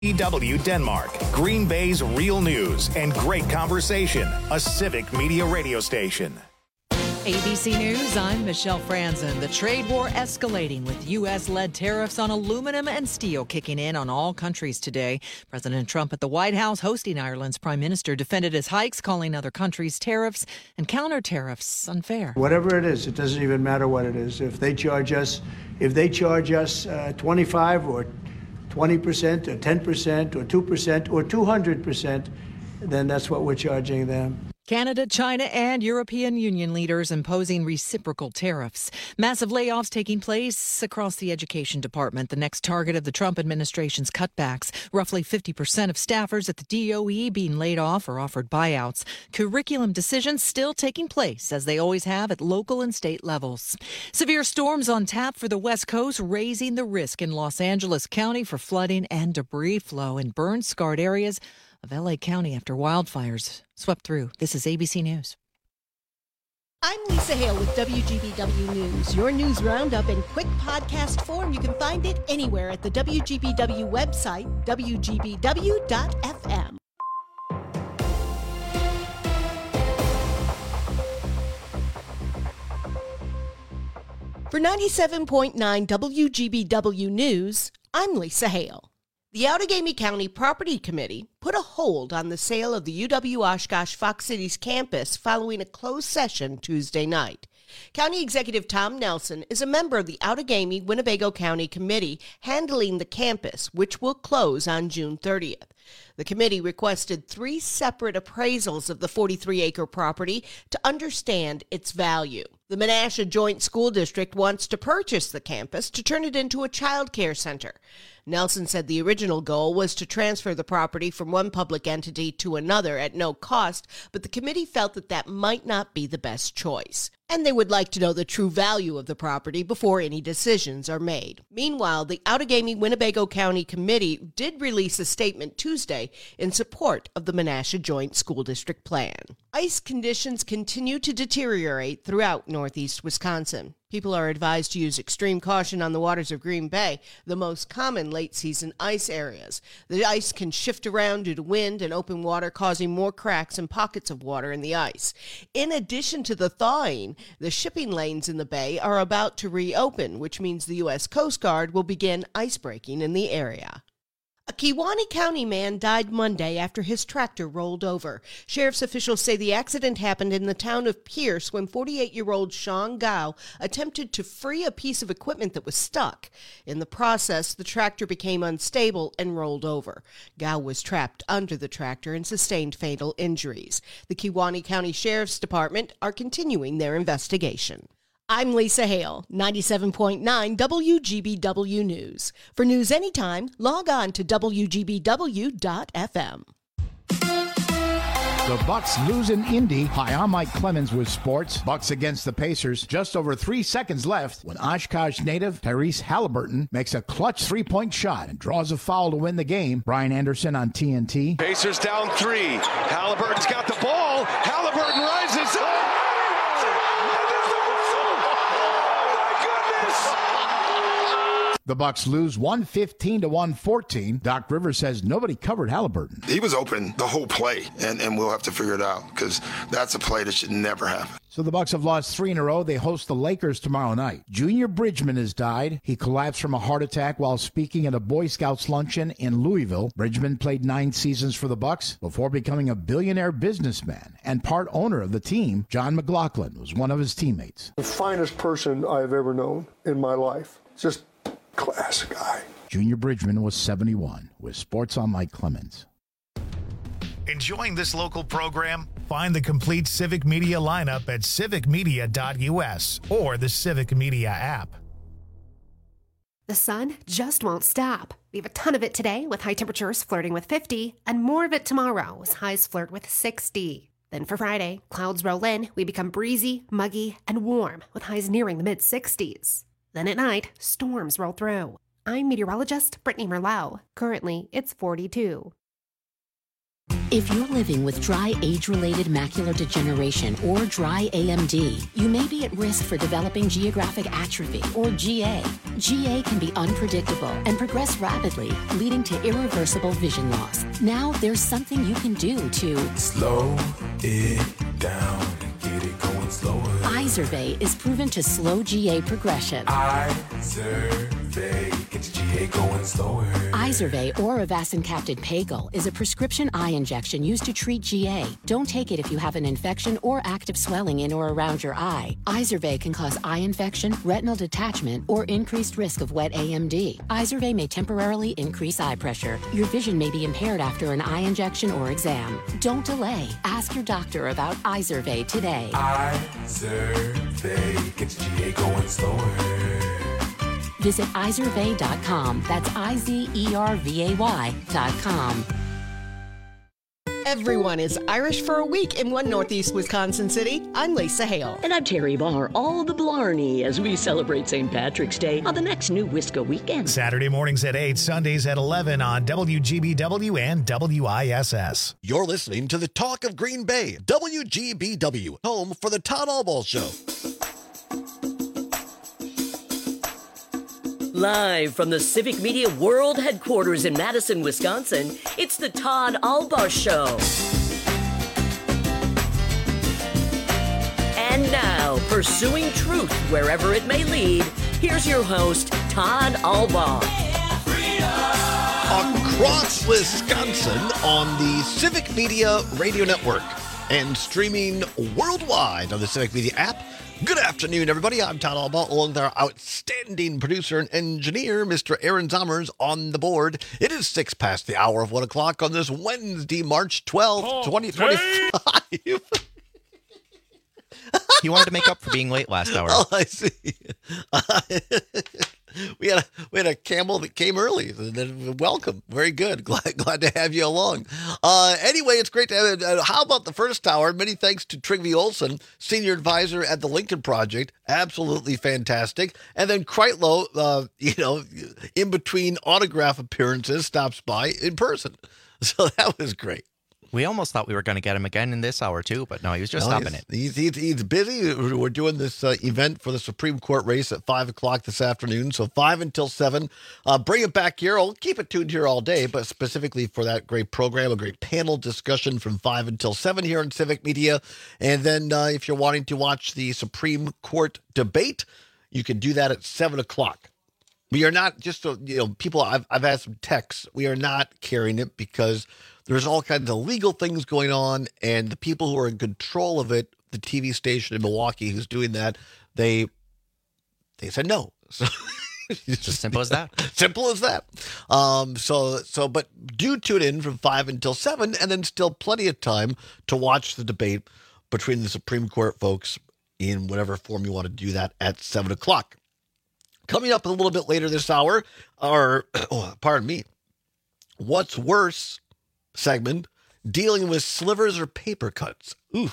EW Denmark, Green Bay's real news and great conversation. A Civic Media radio station. ABC News, I'm Michelle Franzen. The trade war escalating with U.S.-led tariffs on aluminum and steel kicking in on all countries today. President Trump at the White House hosting Ireland's prime minister defended his hikes, calling other countries' tariffs and counter-tariffs unfair. Whatever it is, it doesn't even matter what it is. If they charge us 25 or 20% or 10% or 2% or 200%, then that's what we're charging them. Canada, China, and European Union leaders imposing reciprocal tariffs. Massive layoffs taking place across the education department, the next target of the Trump administration's cutbacks. Roughly 50% of staffers at the DOE being laid off or offered buyouts. Curriculum decisions still taking place, as they always have, at local and state levels. Severe storms on tap for the West Coast, raising the risk in Los Angeles County for flooding and debris flow in burn-scarred areas of L.A. County after wildfires swept through. This is ABC News. I'm Lisa Hale with WGBW News. Your news roundup in quick podcast form. You can find it anywhere at the WGBW website, WGBW.FM. For 97.9 WGBW News, I'm Lisa Hale. The Outagamie County Property Committee put a hold on the sale of the UW-Oshkosh Fox Cities campus following a closed session Tuesday night. County Executive Tom Nelson is a member of the Outagamie-Winnebago County Committee handling the campus, which will close on June 30th. The committee requested 3 separate appraisals of the 43-acre property to understand its value. The Menasha Joint School District wants to purchase the campus to turn it into a child care center. Nelson said the original goal was to transfer the property from one public entity to another at no cost, but the committee felt that that might not be the best choice. And they would like to know the true value of the property before any decisions are made. Meanwhile, the Outagamie-Winnebago County Committee did release a statement Tuesday in support of the Menasha Joint School District plan. Ice conditions continue to deteriorate throughout northeast Wisconsin. People are advised to use extreme caution on the waters of Green Bay, the most common late-season ice areas. The ice can shift around due to wind and open water, causing more cracks and pockets of water in the ice. In addition to the thawing, the shipping lanes in the bay are about to reopen, which means the U.S. Coast Guard will begin ice-breaking in the area. A Kewaunee County man died Monday after his tractor rolled over. Sheriff's officials say the accident happened in the town of Pierce when 48-year-old Sean Gow attempted to free a piece of equipment that was stuck. In the process, the tractor became unstable and rolled over. Gow was trapped under the tractor and sustained fatal injuries. The Kewaunee County Sheriff's Department are continuing their investigation. I'm Lisa Hale, 97.9 WGBW News. For news anytime, log on to WGBW.FM. The Bucks lose in Indy. Hi, I'm Mike Clemens with sports. Bucks against the Pacers. Just over 3 seconds left when Oshkosh native Tyrese Halliburton makes a clutch three-point shot and draws a foul to win the game. Brian Anderson on TNT. Pacers down 3. Halliburton's got the ball. Halliburton rises up. The Bucks lose 115-114. Doc Rivers says nobody covered Halliburton. He was open the whole play, and we'll have to figure it out because that's a play that should never happen. So the Bucks have lost 3 in a row. They host the Lakers tomorrow night. Junior Bridgman has died. He collapsed from a heart attack while speaking at a Boy Scouts luncheon in Louisville. Bridgman played 9 seasons for the Bucks before becoming a billionaire businessman and part owner of the team. John McLaughlin was one of his teammates. The finest person I've ever known in my life. Just class guy. Junior Bridgman was 71. With Sports on Mike Clemens. Enjoying this local program? Find the complete Civic Media lineup at civicmedia.us or the Civic Media app. The sun just won't stop. We have a ton of it today with high temperatures flirting with 50 and more of it tomorrow as highs flirt with 60. Then for Friday, clouds roll in, we become breezy, muggy, and warm with highs nearing the mid-60s. Then at night, storms roll through. I'm meteorologist Brittany Merlot. Currently, it's 42. If you're living with dry age-related macular degeneration or dry AMD, you may be at risk for developing geographic atrophy or GA. GA can be unpredictable and progress rapidly, leading to irreversible vision loss. Now there's something you can do to slow it down and get it going slower. Izervay is proven to slow GA progression. Izervay gets GA going slower. Izervay or avacincaptad pagel is a prescription eye injection used to treat GA. Don't take it if you have an infection or active swelling in or around your eye. Izervay can cause eye infection, retinal detachment, or increased risk of wet AMD. Izervay may temporarily increase eye pressure. Your vision may be impaired after an eye injection or exam. Don't delay. Ask your doctor about Izervay today. Izervay gets GA going slower. Visit Izervay.com. That's IZERVAY.com. Everyone is Irish for a week in one Northeast Wisconsin city. I'm Lisa Hale. And I'm Terry Barr. All the Blarney as we celebrate St. Patrick's Day on the next New Wisco weekend. Saturday mornings at 8, Sundays at 11 on WGBW and WISS. You're listening to the Talk of Green Bay, WGBW, home for the Todd Albaugh Show. Live from the Civic Media World Headquarters in Madison, Wisconsin, it's the Todd Albaugh Show. And now, pursuing truth wherever it may lead, here's your host, Todd Albaugh. Across Wisconsin on the Civic Media Radio Network and streaming worldwide on the Civic Media app. Good afternoon, everybody. I'm Todd Albaugh, along with our outstanding producer and engineer, Mr. Aaron Zommers, on the board. It is 6 past the hour of 1 o'clock on this Wednesday, March 12th, 2025. He wanted to make up for being late last hour. Oh, I see. We had a camel that came early. Welcome. Very good. Glad to have you along. Anyway, it's great to have how about the first hour? Many thanks to Trygve Olsen, Senior Advisor at the Lincoln Project. Absolutely fantastic. And then Kreitlow, in between autograph appearances, stops by in person. So that was great. We almost thought we were going to get him again in this hour, too, but no, he was just stopping it. He's busy. We're doing this event for the Supreme Court race at 5 o'clock this afternoon, so 5 until 7. Bring it back here. I'll keep it tuned here all day, but specifically for that great program, a great panel discussion from 5 until 7 here on Civic Media. And then if you're wanting to watch the Supreme Court debate, you can do that at 7 o'clock. We are not just, people, I've had some texts. We are not carrying it because there's all kinds of legal things going on, and the people who are in control of it, the TV station in Milwaukee who's doing that, they said no. So it's as simple as that. Simple as that. But do tune in from 5 until 7, and then still plenty of time to watch the debate between the Supreme Court folks in whatever form you want to do that at 7 o'clock. Coming up a little bit later this hour, What's Worse segment, dealing with slivers or paper cuts. Ooh.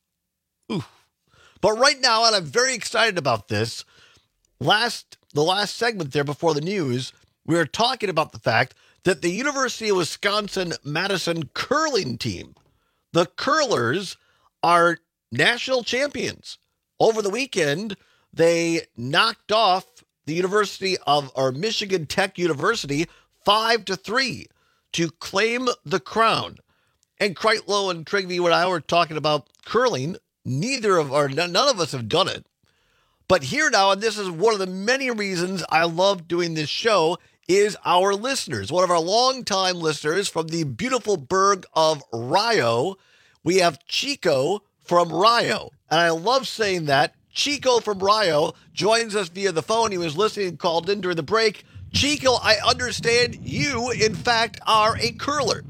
But right now, and I'm very excited about this, the last segment there before the news, we were talking about the fact that the University of Wisconsin-Madison curling team, the curlers, are national champions. Over the weekend, they knocked off the Michigan Tech University 5-3 to claim the crown. And Kreitlow and Trygve and I were talking about curling. None of us have done it. But here now, and this is one of the many reasons I love doing this show, is our listeners. One of our longtime listeners from the beautiful burg of Rio. We have Chico from Rio. And I love saying that. Chico from Rio joins us via the phone. He was listening and called in during the break. Chico, I understand you, in fact, are a curler.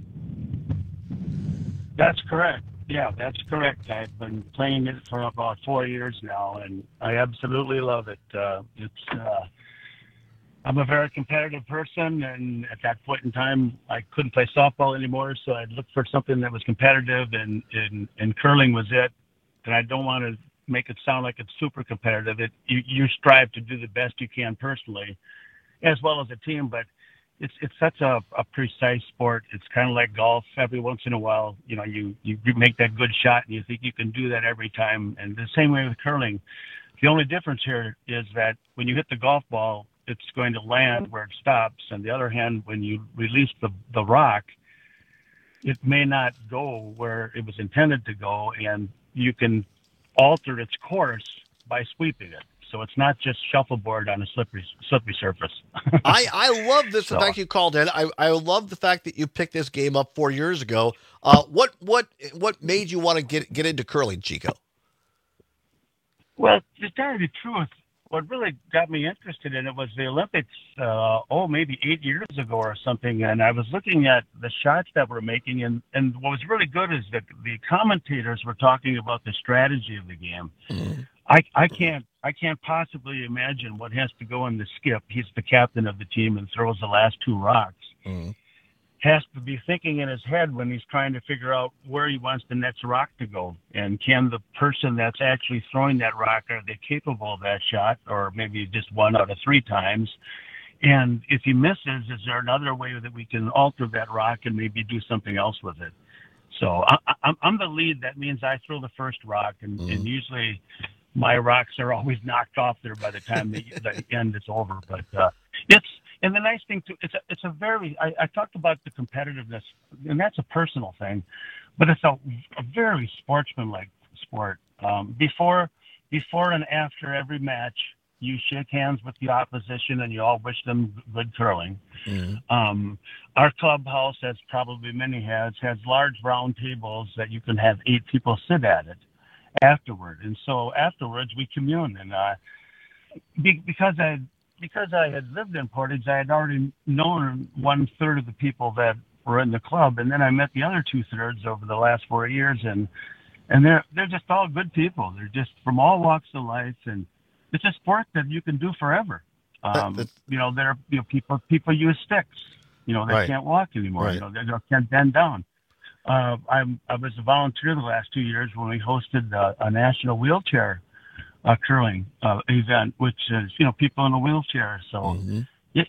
That's correct. Yeah, that's correct. I've been playing it for about 4 years now, and I absolutely love it. I'm a very competitive person, and at that point in time, I couldn't play softball anymore, so I looked for something that was competitive, and curling was it. And I don't want to make it sound like it's super competitive. You strive to do the best you can personally, as well as a team, but it's such a precise sport. It's kind of like golf. Every once in a while, you make that good shot and you think you can do that every time. And the same way with curling. The only difference here is that when you hit the golf ball, it's going to land where it stops. On the other hand, when you release the rock, it may not go where it was intended to go, and you can alter its course by sweeping it. So it's not just shuffleboard on a slippery surface. I love this. The fact you called in. I love the fact that you picked this game up 4 years ago. What made you want to get into curling, Chico? Well, to tell you the truth, what really got me interested in it was the Olympics, maybe 8 years ago or something. And I was looking at the shots that we're making. And what was really good is that the commentators were talking about the strategy of the game. Mm-hmm. I can't possibly imagine what has to go in the skip. He's the captain of the team and throws the last two rocks. Mm-hmm. Has to be thinking in his head when he's trying to figure out where he wants the next rock to go. And can the person that's actually throwing that rock, are they capable of that shot? Or maybe just 1 out of 3 times. And if he misses, is there another way that we can alter that rock and maybe do something else with it? So I'm the lead. That means I throw the first rock. And usually my rocks are always knocked off there by the time the end is over. But and the nice thing too, it's a very, I talked about the competitiveness, and that's a personal thing, but it's a very sportsmanlike sport. Before and after every match, you shake hands with the opposition and you all wish them good curling. Mm-hmm. Our clubhouse, as probably many has large round tables that you can have 8 people sit at it afterward. And so afterwards we commune, and because I had lived in Portage, I had already known 1/3 of the people that were in the club, and then I met the other 2/3 over the last 4 years, and they're just all good people. They're just from all walks of life, and it's a sport that you can do forever. People use sticks. They right. can't walk anymore. Right. They can't bend down. I was a volunteer the last 2 years when we hosted a national wheelchair curling event, which is people in a wheelchair. So mm-hmm.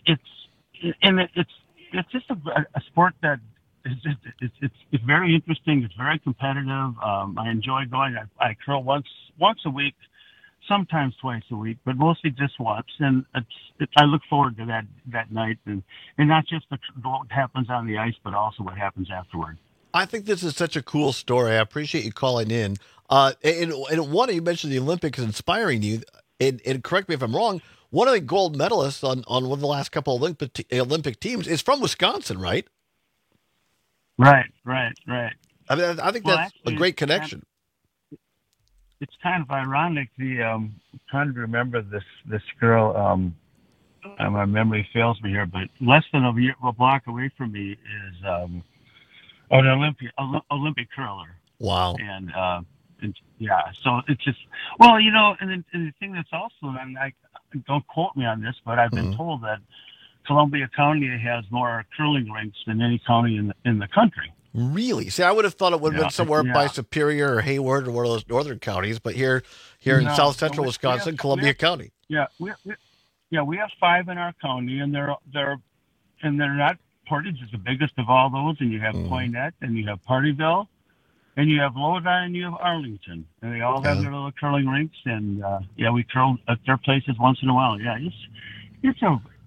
it's just a sport that it's very interesting. It's very competitive. I enjoy going. I curl once a week, sometimes twice a week, but mostly just once. And I look forward to that night, and not just what happens on the ice, but also what happens afterward. I think this is such a cool story. I appreciate you calling in. And one, you mentioned the Olympics inspiring you, and correct me if I'm wrong, one of the gold medalists on one of the last couple of Olympic teams is from Wisconsin, right? Right. I mean, I think that's a great connection. It's kind of ironic. I'm trying to remember this girl. My memory fails me here, but less than a block away from me is an Olympic curler. Wow. And so it's just, well, and the thing that's also, and I don't quote me on this, but I've been told that Columbia County has more curling rinks than any county in the country. Really? See, I would have thought it would have been somewhere by Superior or Hayward or one of those northern counties, but here in south central Wisconsin, Columbia County. Yeah, we have 5 in our county, and they're not. Portage is the biggest of all those, and you have Poynette, and you have Partyville, and you have Lodi, and you have Arlington, and they all have their little curling rinks, and we curl at their places once in a while. Yeah, it's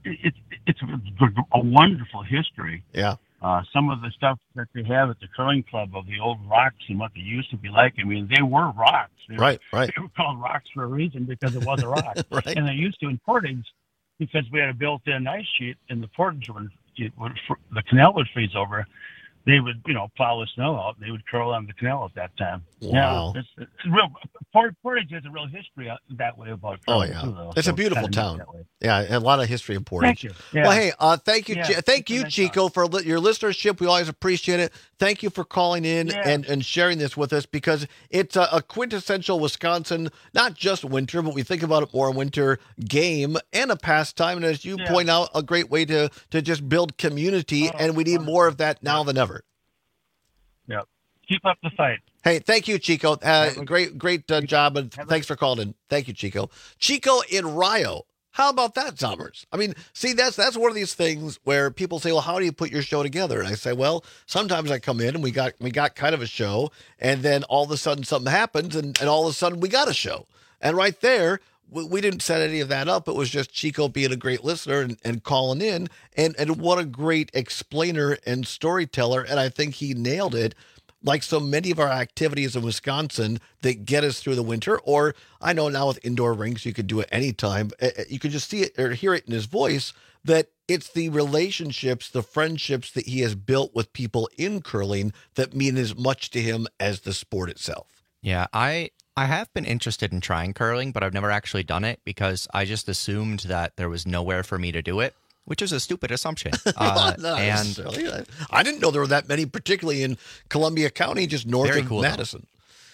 a wonderful history. Yeah. Some of the stuff that they have at the curling club of the old rocks and what they used to be like. I mean, they were rocks. Right. They were called rocks for a reason because it was a rock. Right. And they used to in Portage because we had a built-in ice sheet in the Portage when the canal would freeze over. They would, plow the snow out. They would curl on the canal at that time. Wow. Yeah, it's real. Portage has a real history that way about curling too, though. It's a beautiful town. Yeah, a lot of history in Portage. Thank you. Yeah. Well, hey, thank you, thank you, Chico, for your listenership. We always appreciate it. Thank you for calling in and sharing this with us, because it's a quintessential Wisconsin, not just winter, but we think about it more winter game and a pastime. And as you point out, a great way to just build community, and we need more of that now than ever. Yeah. Keep up the fight. Hey, thank you, Chico. Great job, and thanks for calling in. Thank you, Chico. Chico in Rio. How about that, Zombers? I mean, see, that's one of these things where people say, well, how do you put your show together? And I say, well, sometimes I come in and we got kind of a show, and then all of a sudden something happens, and all of a sudden we got a show. And right there, we didn't set any of that up. It was just Chico being a great listener and calling in, and what a great explainer and storyteller. And I think he nailed it. Like so many of our activities in Wisconsin that get us through the winter, or I know now with indoor rinks, you could do it anytime. You could just see it or hear it in his voice that it's the relationships, the friendships that he has built with people in curling that mean as much to him as the sport itself. Yeah, I have been interested in trying curling, but I've never actually done it because I just assumed that there was nowhere for me to do it, which is a stupid assumption. Not necessarily. I didn't know there were that many, particularly in Columbia County, just north of Madison.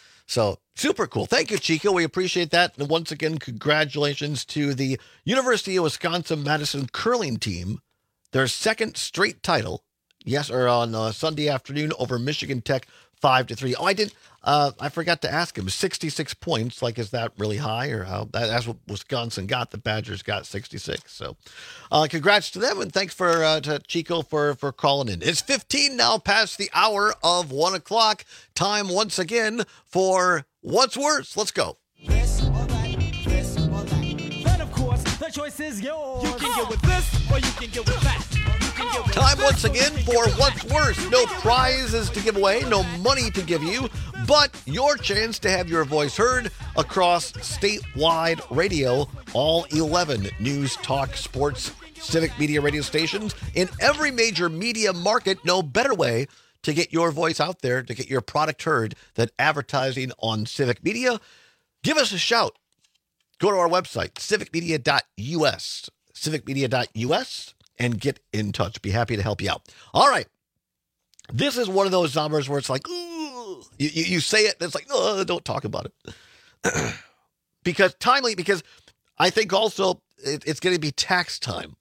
So super cool. Thank you, Chico. We appreciate that. And once again, congratulations to the University of Wisconsin-Madison curling team. Their second straight title. Yes, or on Sunday afternoon over Michigan Tech, 5-3. Oh, I forgot to ask him. 66 points. Like, is that really high, or how? That's what Wisconsin got. The Badgers got 66. So, congrats to them, and thanks to Chico for calling in. It's 15 now past the hour of 1:00. Time once again for What's Worse. Let's go. This or that, this or that. Then of course the choice is yours. You can get with this, or you can get with that. Time once again for What's Worse. No prizes to give away, no money to give you, but your chance to have your voice heard across statewide radio, all 11 news, talk, sports, civic media radio stations in every major media market. No better way to get your voice out there, to get your product heard, than advertising on Civic Media. Give us a shout. Go to our website, civicmedia.us, civicmedia.us. and get in touch. Be happy to help you out. All right. This is one of those numbers where it's like, ooh, you say it, and it's like, oh, don't talk about it. Because I think also it's going to be tax time.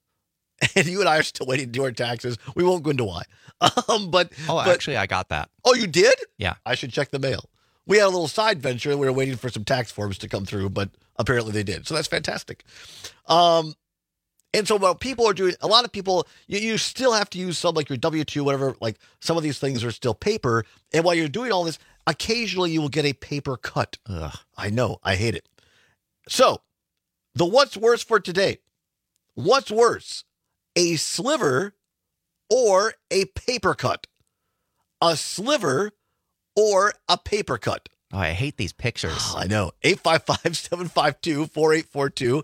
And you and I are still waiting to do our taxes. We won't go into why. But actually, I got that. Oh, you did? Yeah. I should check the mail. We had a little side venture. We were waiting for some tax forms to come through, but apparently they did. So that's fantastic. And so what people are doing, a lot of people, you still have to use some like your W-2, whatever, like some of these things are still paper. And while you're doing all this, occasionally you will get a paper cut. Ugh, I know, I hate it. So the what's worse for today? What's worse, a sliver or a paper cut? A sliver or a paper cut? Oh, I hate these pictures. Oh, I know. 855-752-4842.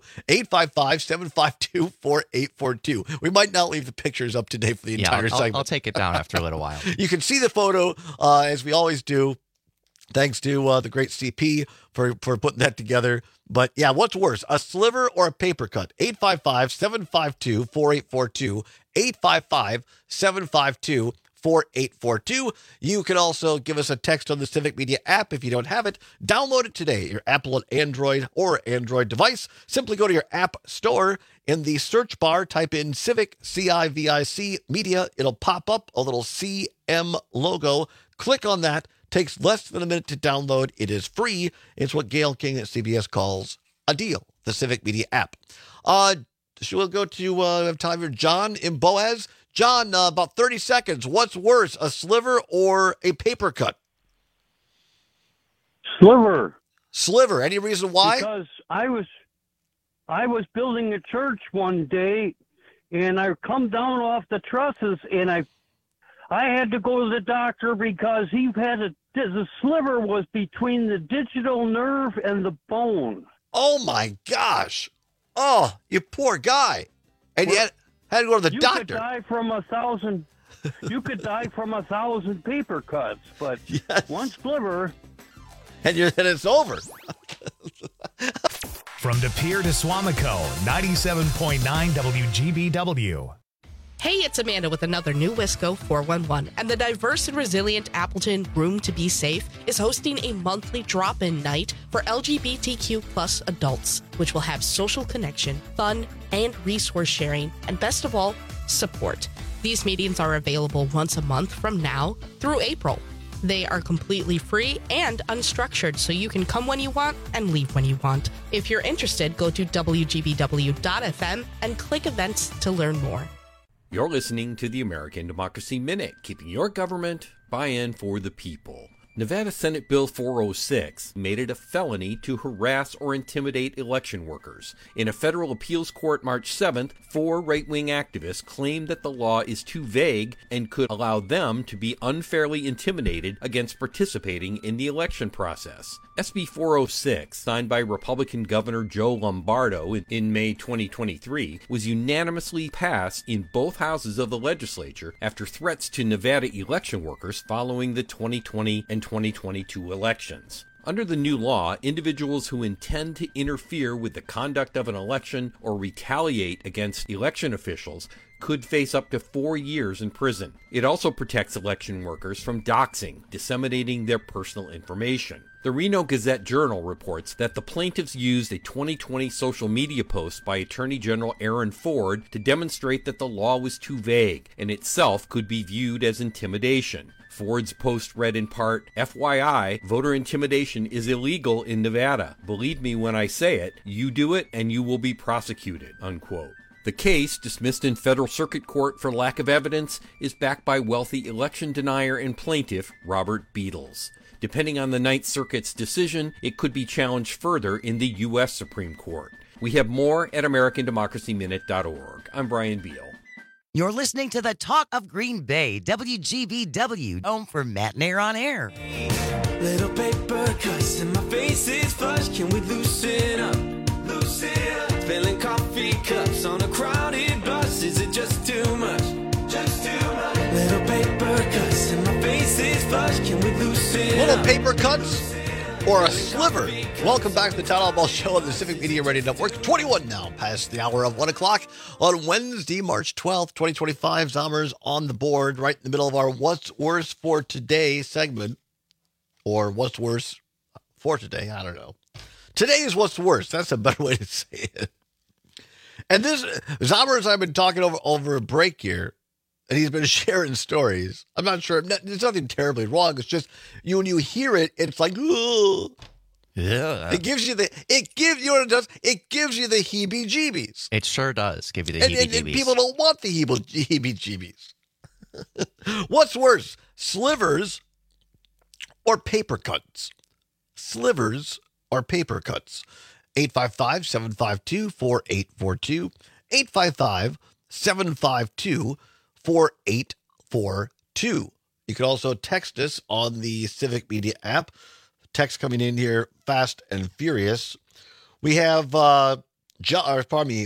855-752-4842. We might not leave the pictures up today for the entire segment. I'll take it down after a little while. You can see the photo, as we always do. Thanks to the great CP for putting that together. But yeah, what's worse, a sliver or a paper cut? 855-752-4842. 855-752-4842. 4842. You can also give us a text on the Civic Media app if you don't have it. Download it today, your Apple and Android or Android device. Simply go to your app store. In the search bar, type in Civic, C-I-V-I-C, Media. It'll pop up a little CM logo. Click on that. Takes less than a minute to download. It is free. It's what Gail King at CBS calls a deal, the Civic Media app. We'll go to time for John in Boaz. John, about 30 seconds. What's worse, a sliver or a paper cut? Sliver. Sliver. Any reason why? Because I was building a church one day, and I come down off the trusses, and I had to go to the doctor because the sliver was between the digital nerve and the bone. Oh my gosh! Oh, you poor guy! And yet. Had to go to the doctor. You could die from 1,000. You could die from 1,000 paper cuts, but one sliver, and it's over. From De Pere to Swamico, 97.9 WGBW. Hey, it's Amanda with another new Wisco 411, and the diverse and resilient Appleton Room to Be Safe is hosting a monthly drop-in night for LGBTQ plus adults, which will have social connection, fun, and resource sharing, and best of all, support. These meetings are available once a month from now through April. They are completely free and unstructured, so you can come when you want and leave when you want. If you're interested, go to WGBW.FM and click events to learn more. You're listening to the American Democracy Minute, keeping your government buy-in for the people. Nevada Senate Bill 406 made it a felony to harass or intimidate election workers. In a federal appeals court March 7th, 4 right-wing activists claimed that the law is too vague and could allow them to be unfairly intimidated against participating in the election process. SB 406, signed by Republican Governor Joe Lombardo in May 2023, was unanimously passed in both houses of the legislature after threats to Nevada election workers following the 2020 and 2022 elections. Under the new law, individuals who intend to interfere with the conduct of an election or retaliate against election officials could face up to 4 years in prison. It also protects election workers from doxing, disseminating their personal information. The Reno Gazette-Journal reports that the plaintiffs used a 2020 social media post by Attorney General Aaron Ford to demonstrate that the law was too vague and itself could be viewed as intimidation. Ford's post read in part, "FYI, voter intimidation is illegal in Nevada. Believe me when I say it, you do it and you will be prosecuted," unquote. The case, dismissed in federal circuit court for lack of evidence, is backed by wealthy election denier and plaintiff Robert Beadles. Depending on the Ninth Circuit's decision, it could be challenged further in the U.S. Supreme Court. We have more at AmericanDemocracyMinute.org. I'm Brian Beal. You're listening to the Talk of Green Bay, WGBW, home for Matt and Air on Air. Little paper cuts and my face is flushed. Can we loosen up? Loosen up. Filling coffee cups on a crowded bus. Is it just too much? Just too much. Little paper cuts and my face is flushed. Can we loosen up? Little paper cuts or a sliver? Welcome back to the Town Hall Ball Show on the Civic Media Radio Network. 21 now, past the hour of 1 o'clock on Wednesday, March 12th, 2025. Zommers on the board, right in the middle of our What's Worse for Today segment. Or What's Worse for Today, I don't know. Today is What's Worse. That's a better way to say it. And this, Zommers, I've been talking over a break here, and he's been sharing stories. I'm not sure. There's nothing terribly wrong. It's just, when you hear it, it's like, ooh. Yeah. It gives you what it does? It gives you the heebie-jeebies. It sure does give you the heebie-jeebies. And people don't want the heebie-jeebies. What's worse, slivers or paper cuts? Slivers or paper cuts? 855-752-4842. 855-752-4842. You can also text us on the Civic Media app. Text coming in here fast and furious. We have we have a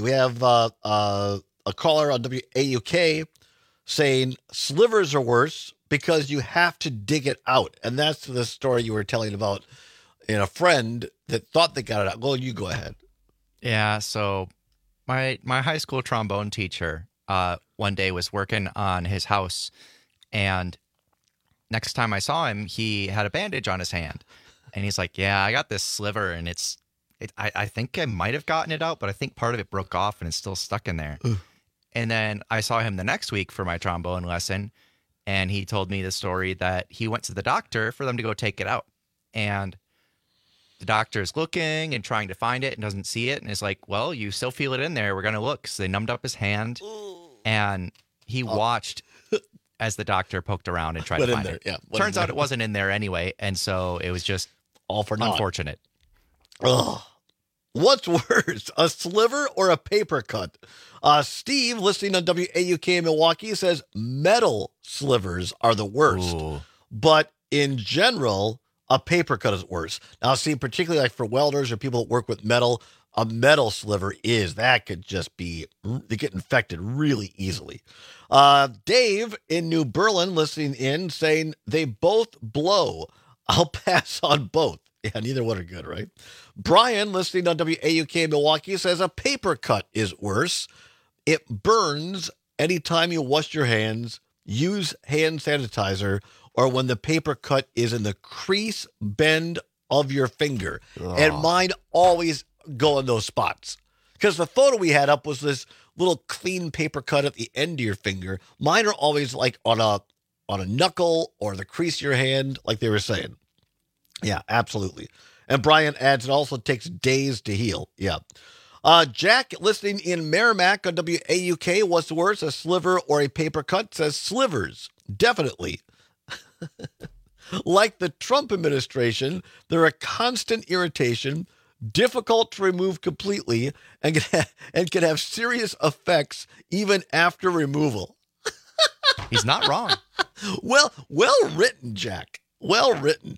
caller on WAUK saying slivers are worse because you have to dig it out. And that's the story you were telling about in a friend that thought they got it out. Well, you go ahead. Yeah, so my high school trombone teacher one day was working on his house, and next time I saw him, he had a bandage on his hand. And he's like, yeah, I got this sliver, and I think I might have gotten it out, but I think part of it broke off, and it's still stuck in there. Ooh. And then I saw him the next week for my trombone lesson, and he told me the story that he went to the doctor for them to go take it out. And the doctor's looking and trying to find it and doesn't see it, and is like, well, you still feel it in there. We're going to look. So they numbed up his hand, and he watched as the doctor poked around and tried to find it. Yeah, turns out it wasn't in there anyway, and so it was just all for naught. Unfortunate. Ugh. What's worse, a sliver or a paper cut? Steve, listening on WAUK in Milwaukee, says metal slivers are the worst. Ooh. But in general, a paper cut is worse. Now, see, particularly like for welders or people that work with metal, a metal sliver could just be, they get infected really easily. Dave in New Berlin listening in saying they both blow. I'll pass on both. Yeah, neither one are good, right? Brian, listening on WAUK in Milwaukee, says a paper cut is worse. It burns anytime you wash your hands, use hand sanitizer, or when the paper cut is in the crease bend of your finger. Oh. And mine always go in those spots. Because the photo we had up was this little clean paper cut at the end of your finger. Mine are always like on a on a knuckle or the crease of your hand, like they were saying. Yeah, absolutely. And Brian adds, it also takes days to heal. Yeah. Jack, listening in Merrimack on WAUK, what's worse, a sliver or a paper cut? Says slivers. Definitely. Like the Trump administration, they're a constant irritation, difficult to remove completely, and can have serious effects even after removal. He's not wrong. Well written, Jack. Well written.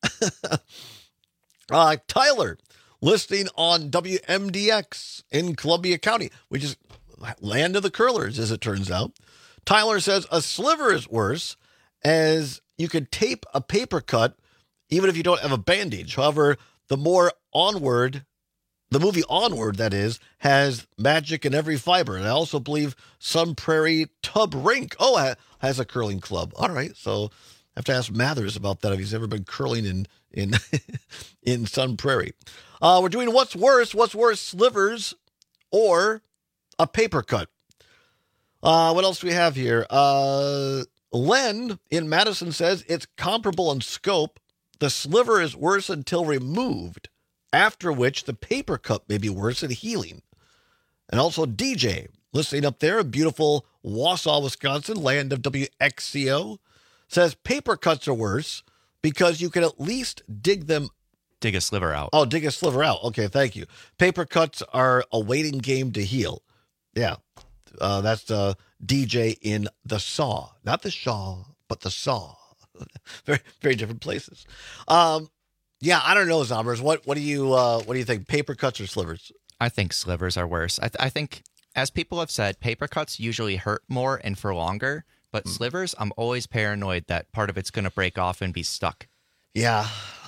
Tyler, listening on WMDX in Columbia County, which is land of the curlers, as it turns out. Tyler says a sliver is worse, as you could tape a paper cut even if you don't have a bandage. However, the movie Onward, that is, has magic in every fiber. And I also believe Sun Prairie Tub Rink has a curling club. All right, so I have to ask Mathers about that if he's ever been curling in in Sun Prairie. We're doing what's worse, slivers or a paper cut. What else do we have here? Len in Madison says it's comparable in scope. The sliver is worse until removed, after which the paper cut may be worse at healing. And also DJ, listening up there in beautiful Wausau, Wisconsin, land of WXCO, says paper cuts are worse because you can at least dig a sliver out. Oh, dig a sliver out. Okay, thank you. Paper cuts are a waiting game to heal. Yeah, that's DJ in the Saw. Not the Shaw, but the Saw. Very, very different places. Yeah, I don't know, Zombers. What do you think? Paper cuts or slivers? I think slivers are worse. I think, as people have said, paper cuts usually hurt more and for longer, but slivers, I'm always paranoid that part of it's going to break off and be stuck. Yeah.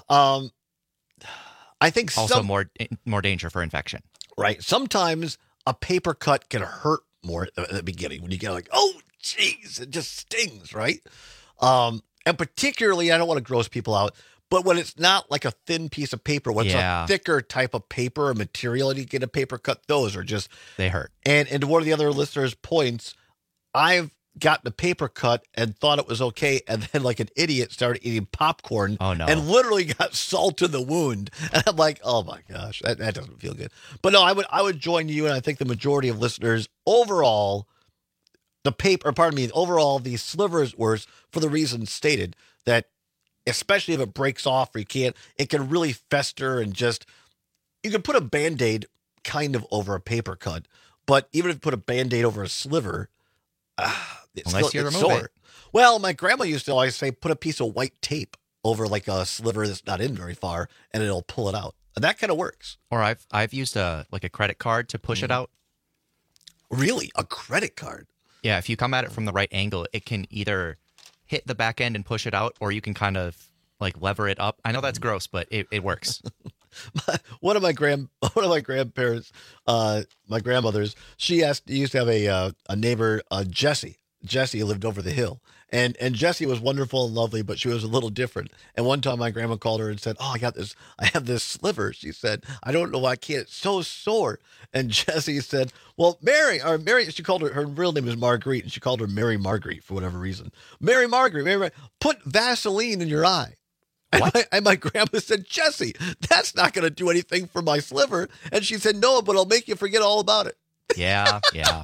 I think also more danger for infection. Right. Sometimes a paper cut can hurt more at the beginning when you get like, oh, geez, it just stings, right? And particularly, I don't want to gross people out, but when it's not like a thin piece of paper, when it's a thicker type of paper or material and you get a paper cut, those are just... They hurt. And to one of the other listeners' points, I've gotten a paper cut and thought it was okay, and then like an idiot started eating popcorn and literally got salt in the wound. And I'm like, oh my gosh, that doesn't feel good. But no, I would join you, and I think the majority of listeners overall... overall, the sliver is worse for the reasons stated, that especially if it breaks off or it can really fester and just, you can put a Band-Aid kind of over a paper cut, but even if you put a Band-Aid over a sliver, it's sore. Well, my grandma used to always say, put a piece of white tape over like a sliver that's not in very far and it'll pull it out. And that kind of works. Or I've used a credit card to push it out. Really? A credit card? Yeah, if you come at it from the right angle, it can either hit the back end and push it out, or you can kind of like lever it up. I know that's gross, but it works. One of my grandparents, my grandmothers, she used to have a neighbor, Jessie. Jessie lived over the hill, and Jessie was wonderful and lovely, but she was a little different. And one time my grandma called her and said, "Oh, I have this sliver." She said, "I don't know why I can't. It's so sore." And Jessie said, "Well, Mary," she called her real name is Marguerite, and she called her Mary Marguerite for whatever reason. Mary Marguerite, put Vaseline in your eye. And my grandma said, "Jessie, that's not going to do anything for my sliver." And she said, "No, but it'll make you forget all about it." Yeah.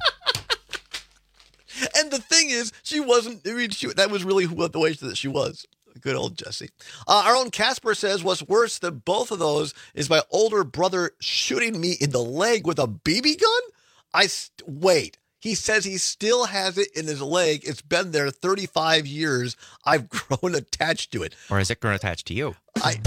And the thing is, that was really the way that she was. Good old Jessie. Our own Casper says, what's worse than both of those is my older brother shooting me in the leg with a BB gun? Wait. He says he still has it in his leg. It's been there 35 years. I've grown attached to it. Or is it grown attached to you?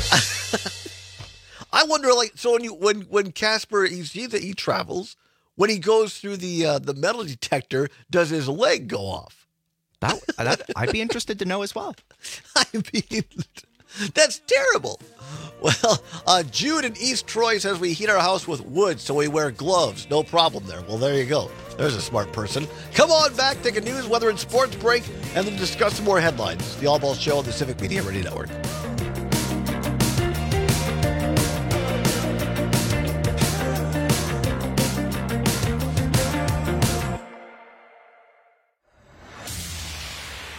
I wonder, so when Casper, he travels, when he goes through the metal detector, does his leg go off? I'd be interested to know as well. I mean, that's terrible. Well, Jude in East Troy says we heat our house with wood, so we wear gloves. No problem there. Well, there you go. There's a smart person. Come on back, take a news, weather, and sports break, and then discuss some more headlines. The All Balls Show on the Civic Media Radio Network.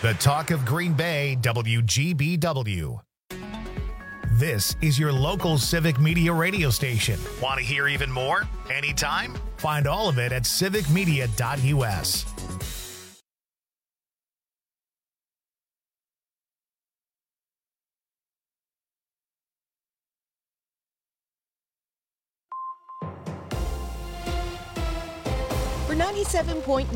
The Talk of Green Bay, WGBW. This is your local Civic Media radio station. Want to hear even more? Anytime? Find all of it at civicmedia.us. For 97.9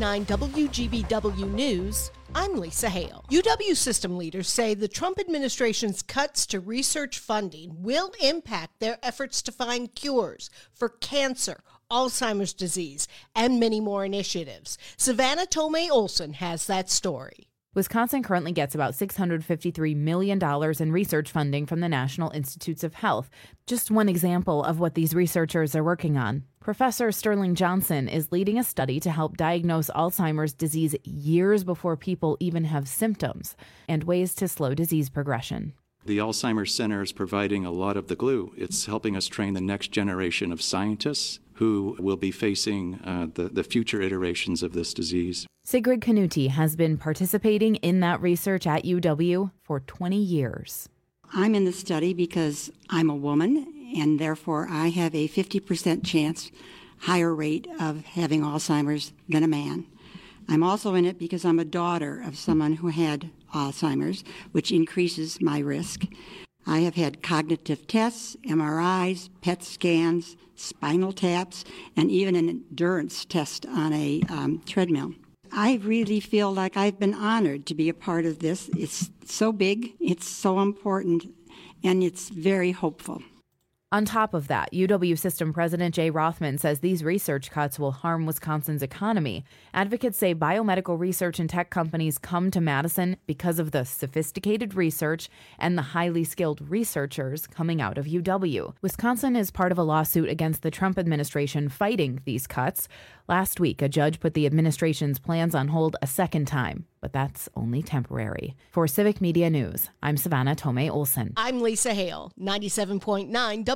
WGBW News, I'm Lisa Hale. UW system leaders say the Trump administration's cuts to research funding will impact their efforts to find cures for cancer, Alzheimer's disease, and many more initiatives. Savannah Tomei Olson has that story. Wisconsin currently gets about $653 million in research funding from the National Institutes of Health. Just one example of what these researchers are working on. Professor Sterling Johnson is leading a study to help diagnose Alzheimer's disease years before people even have symptoms, and ways to slow disease progression. The Alzheimer's Center is providing a lot of the glue. It's helping us train the next generation of scientists who will be facing the future iterations of this disease. Sigrid Canuti has been participating in that research at UW for 20 years. I'm in the study because I'm a woman, and therefore I have a 50% chance higher rate of having Alzheimer's than a man. I'm also in it because I'm a daughter of someone who had Alzheimer's, which increases my risk. I have had cognitive tests, MRIs, PET scans, spinal taps, and even an endurance test on a treadmill. I really feel like I've been honored to be a part of this. It's so big, it's so important, and it's very hopeful. On top of that, UW System President Jay Rothman says these research cuts will harm Wisconsin's economy. Advocates say biomedical research and tech companies come to Madison because of the sophisticated research and the highly skilled researchers coming out of UW. Wisconsin is part of a lawsuit against the Trump administration fighting these cuts. Last week, a judge put the administration's plans on hold a second time, but that's only temporary. For Civic Media News, I'm Savannah Tomei Olson. I'm Lisa Hale, 97.9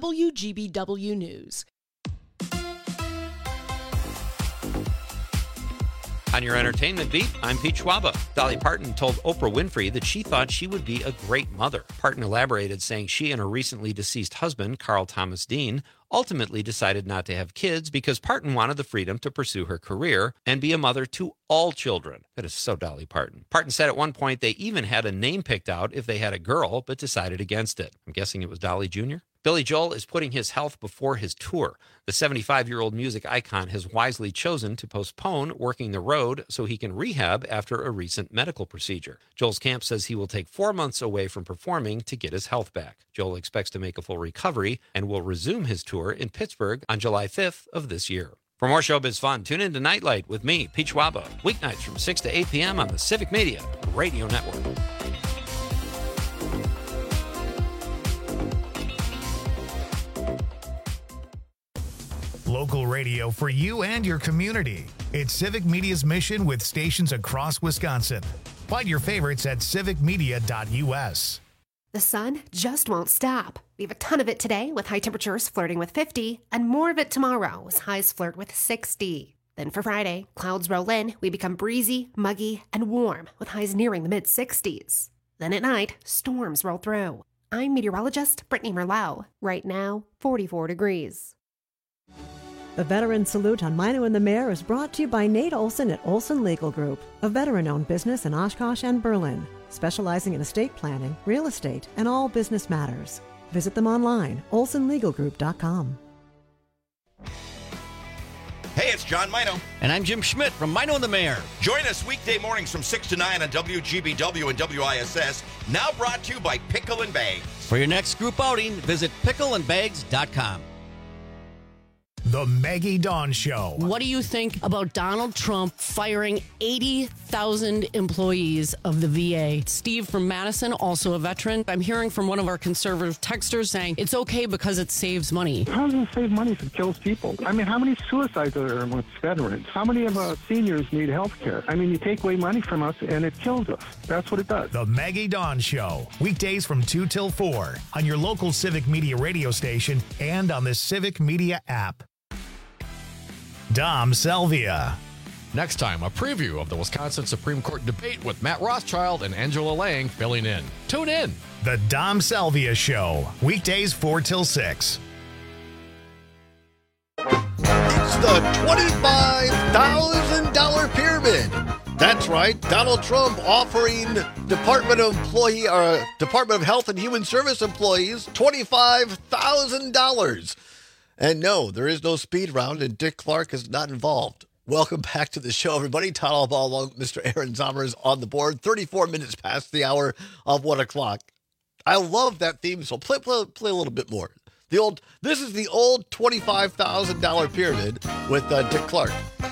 WGBW News. On your entertainment beat, I'm Pete Schwaba. Dolly Parton told Oprah Winfrey that she thought she would be a great mother. Parton elaborated, saying she and her recently deceased husband, Carl Thomas Dean, ultimately decided not to have kids because Parton wanted the freedom to pursue her career and be a mother to all children. That is so Dolly Parton. Parton said at one point they even had a name picked out if they had a girl, but decided against it. I'm guessing it was Dolly Jr.? Billy Joel is putting his health before his tour. The 75-year-old music icon has wisely chosen to postpone working the road so he can rehab after a recent medical procedure. Joel's camp says he will take 4 months away from performing to get his health back. Joel expects to make a full recovery and will resume his tour in Pittsburgh on July 5th of this year. For more showbiz fun, tune in to Nightlight with me, Pete Schwaba, weeknights from 6 to 8 p.m. on the Civic Media Radio Network. Local radio for you and your community. It's Civic Media's mission with stations across Wisconsin. Find your favorites at civicmedia.us. The sun just won't stop. We have a ton of it today with high temperatures flirting with 50, and more of it tomorrow as highs flirt with 60. Then for Friday, clouds roll in, we become breezy, muggy, and warm with highs nearing the mid-60s. Then at night, storms roll through. I'm meteorologist Brittany Merlot. Right now, 44 degrees. The Veteran Salute on Mino and the Mayor is brought to you by Nate Olson at Olson Legal Group, a veteran-owned business in Oshkosh and Berlin, specializing in estate planning, real estate, and all business matters. Visit them online, olsonlegalgroup.com. Hey, it's John Mino. And I'm Jim Schmidt from Mino and the Mayor. Join us weekday mornings from 6 to 9 on WGBW and WISS, now brought to you by Pickle and Bags. For your next group outing, visit pickleandbags.com. The Maggie Dawn Show. What do you think about Donald Trump firing 80,000 employees of the VA? Steve from Madison, also a veteran. I'm hearing from one of our conservative texters saying it's okay because it saves money. How does it save money if it kills people? I mean, how many suicides are there amongst veterans? How many of our seniors need health care? I mean, you take away money from us and it kills us. That's what it does. The Maggie Dawn Show. Weekdays from 2 till 4 on your local Civic Media radio station and on the Civic Media app. Dom Salvia. Next time, a preview of the Wisconsin Supreme Court debate with Matt Rothschild and Angela Lang filling in. Tune in. The Dom Salvia Show, weekdays 4 till 6. It's the $25,000 pyramid. That's right. Donald Trump offering Department of Health and Human Service employees $25,000. And no, there is no speed round, and Dick Clark is not involved. Welcome back to the show, everybody. Todd Albaugh along with Mr. Aaron Zommers on the board. 34 minutes past the hour of 1 o'clock. I love that theme, so play a little bit more. This is the old $25,000 pyramid with Dick Clark.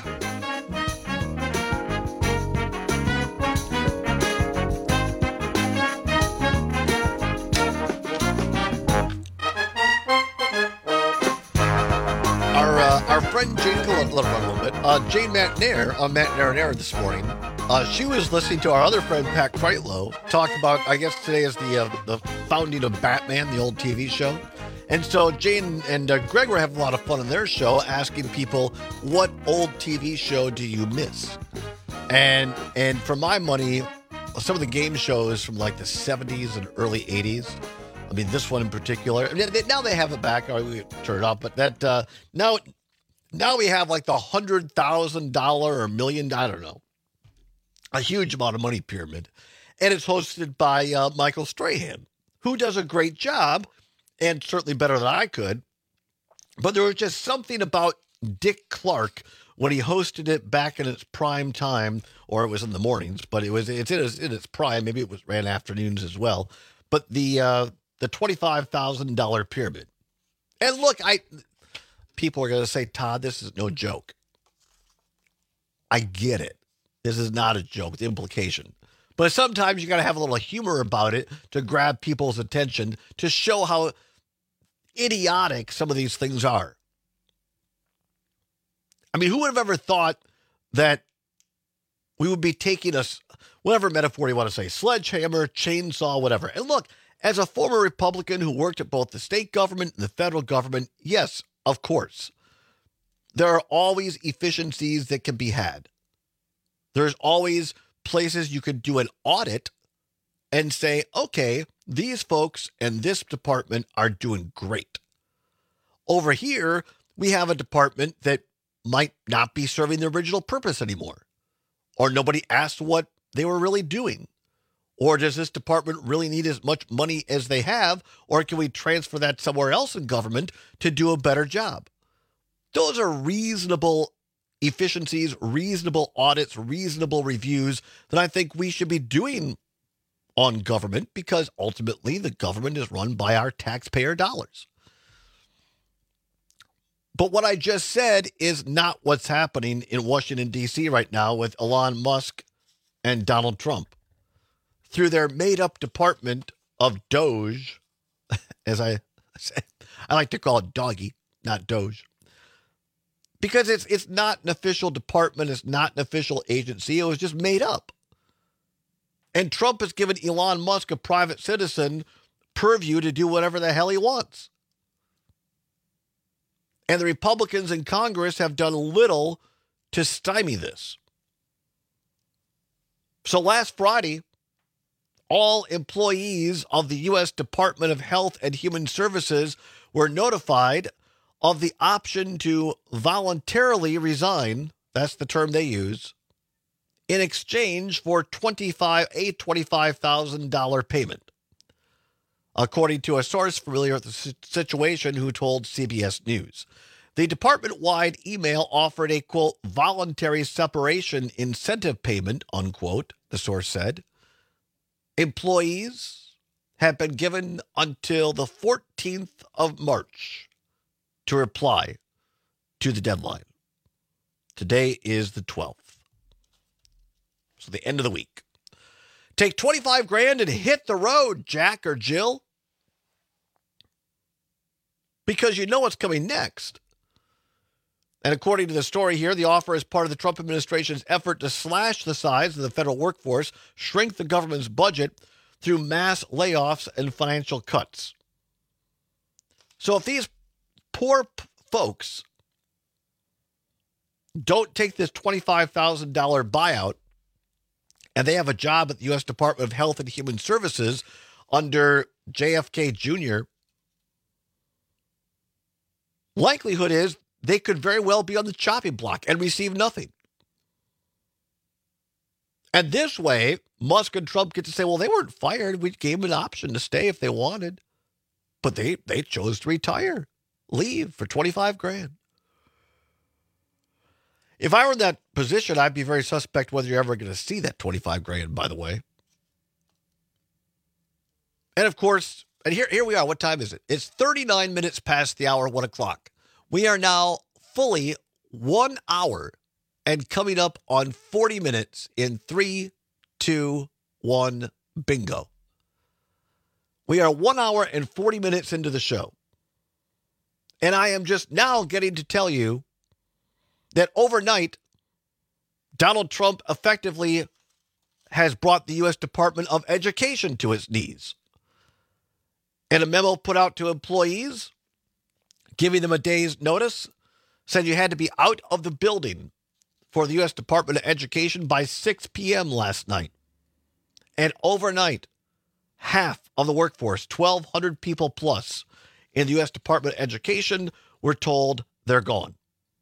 Our friend Jane, let it run a little bit. Jane McNair on McNair and Aaron this morning. She was listening to our other friend Pat Kreitlow talk about. I guess today is the founding of Batman, the old TV show, and so Jane and Greg were having a lot of fun on their show, asking people what old TV show do you miss, and for my money, some of the game shows from like the 70s and early 80s. I mean, this one in particular. I mean, now they have it back. Or we turn it off, but that now we have like the $100,000 or $1 million, I don't know, a huge amount of money pyramid. And it's hosted by Michael Strahan, who does a great job and certainly better than I could. But there was just something about Dick Clark when he hosted it back in its prime time, or it was in the mornings, but it's in its prime. Maybe it ran afternoons as well. But the $25,000 pyramid. And look, people are going to say, Todd, this is no joke. I get it. This is not a joke, the implication. But sometimes you got to have a little humor about it to grab people's attention, to show how idiotic some of these things are. I mean, who would have ever thought that we would be taking whatever metaphor you want to say, sledgehammer, chainsaw, whatever. And look, as a former Republican who worked at both the state government and the federal government, yes, of course, there are always efficiencies that can be had. There's always places you could do an audit and say, okay, these folks and this department are doing great. Over here, we have a department that might not be serving the original purpose anymore, or nobody asked what they were really doing. Or does this department really need as much money as they have? Or can we transfer that somewhere else in government to do a better job? Those are reasonable efficiencies, reasonable audits, reasonable reviews that I think we should be doing on government, because ultimately the government is run by our taxpayer dollars. But what I just said is not what's happening in Washington, D.C. right now with Elon Musk and Donald Trump. Through their made-up department of Doge, as I say, I like to call it Doggy, not Doge, because it's not an official department, it's not an official agency, it was just made up. And Trump has given Elon Musk, a private citizen, purview to do whatever the hell he wants. And the Republicans in Congress have done little to stymie this. So last Friday, all employees of the U.S. Department of Health and Human Services were notified of the option to voluntarily resign, that's the term they use, in exchange for a $25,000 payment, according to a source familiar with the situation who told CBS News. The department-wide email offered a, quote, voluntary separation incentive payment, unquote, the source said. Employees have been given until the 14th of March to reply to the deadline. Today is the 12th. So the end of the week. Take $25,000 and hit the road, Jack or Jill. Because you know what's coming next. And according to the story here, the offer is part of the Trump administration's effort to slash the size of the federal workforce, shrink the government's budget through mass layoffs and financial cuts. So if these poor folks don't take this $25,000 buyout, and they have a job at the U.S. Department of Health and Human Services under JFK Jr., likelihood is they could very well be on the chopping block and receive nothing. And this way, Musk and Trump get to say, well, they weren't fired. We gave them an option to stay if they wanted. But they chose to retire, leave for $25,000. If I were in that position, I'd be very suspect whether you're ever going to see that $25,000, by the way. And of course, and here we are. What time is it? It's 39 minutes past the hour, 1 o'clock. We are now fully 1 hour and coming up on 40 minutes in 3, 2, 1, bingo. We are 1 hour and 40 minutes into the show. And I am just now getting to tell you that overnight, Donald Trump effectively has brought the U.S. Department of Education to its knees. And a memo put out to employees, giving them a day's notice, said you had to be out of the building for the U.S. Department of Education by 6 p.m. last night. And overnight, half of the workforce, 1,200 people plus in the U.S. Department of Education, were told they're gone.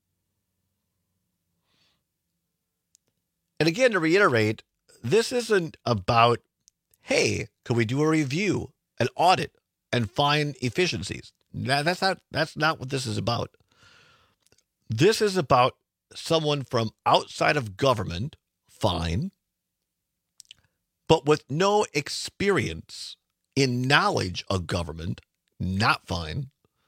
And again, to reiterate, this isn't about, hey, could we do a review, an audit, and find efficiencies? That's not what this is about. This is about someone from outside of government, fine, but with no experience in knowledge of government, not fine,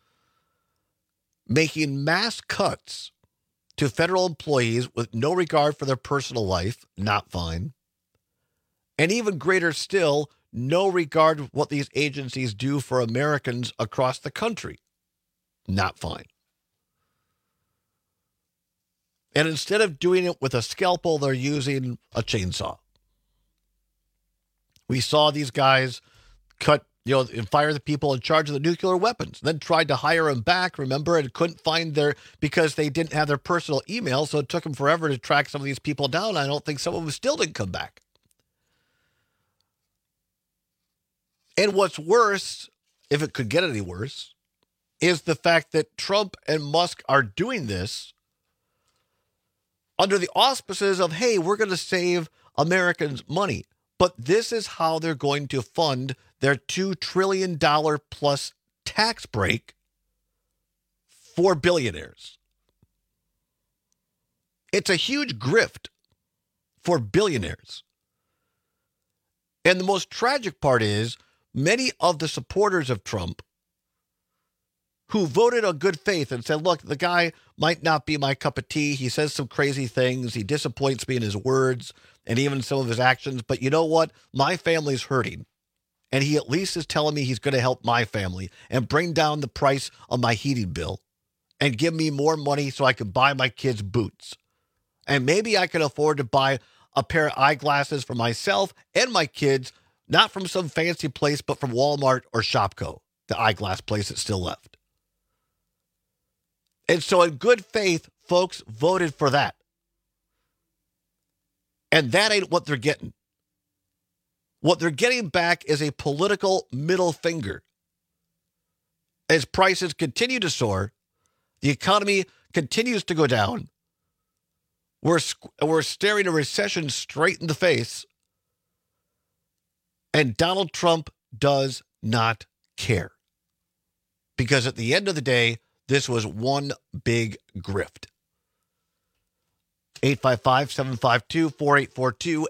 making mass cuts to federal employees with no regard for their personal life, not fine, and even greater still, no regard for what these agencies do for Americans across the country, not fine. And instead of doing it with a scalpel, they're using a chainsaw. We saw these guys cut, and fire the people in charge of the nuclear weapons, then tried to hire them back, remember, and couldn't find because they didn't have their personal email, so it took them forever to track some of these people down. I don't think some of them still didn't come back. And what's worse, if it could get any worse, is the fact that Trump and Musk are doing this under the auspices of, hey, we're going to save Americans money. But this is how they're going to fund their $2 trillion plus tax break for billionaires. It's a huge grift for billionaires. And the most tragic part is many of the supporters of Trump who voted on good faith and said, look, the guy might not be my cup of tea. He says some crazy things. He disappoints me in his words and even some of his actions. But you know what? My family's hurting. And he at least is telling me he's going to help my family and bring down the price of my heating bill and give me more money so I can buy my kids boots. And maybe I can afford to buy a pair of eyeglasses for myself and my kids, not from some fancy place, but from Walmart or Shopko, the eyeglass place that's still left. And so in good faith, folks voted for that. And that ain't what they're getting. What they're getting back is a political middle finger. As prices continue to soar, the economy continues to go down. We're staring a recession straight in the face. And Donald Trump does not care. Because at the end of the day, this was one big grift. 855-752-4842,